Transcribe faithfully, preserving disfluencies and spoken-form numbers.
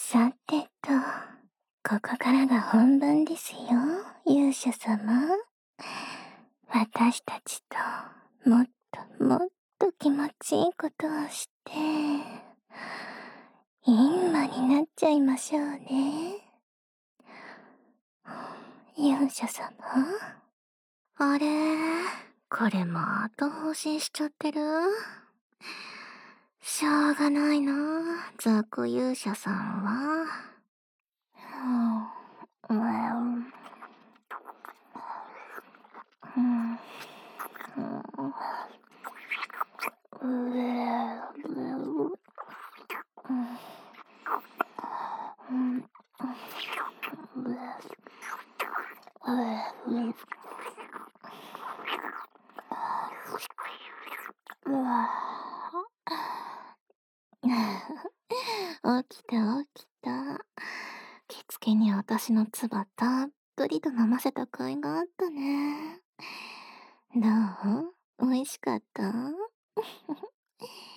さてと、ここからが本番ですよ、勇者様。私たちともっともっと気持ちいいことをして、インマになっちゃいましょうね。勇者様。 あれ、これまた放心しちゃってる？しょうがないな、ザク勇者さんは。 うん、うん、うん、うん、うえ、うん、うわ。 起きた起きた。着付けに私の唾たっぷりと飲ませた甲斐があったね。どう？美味しかった？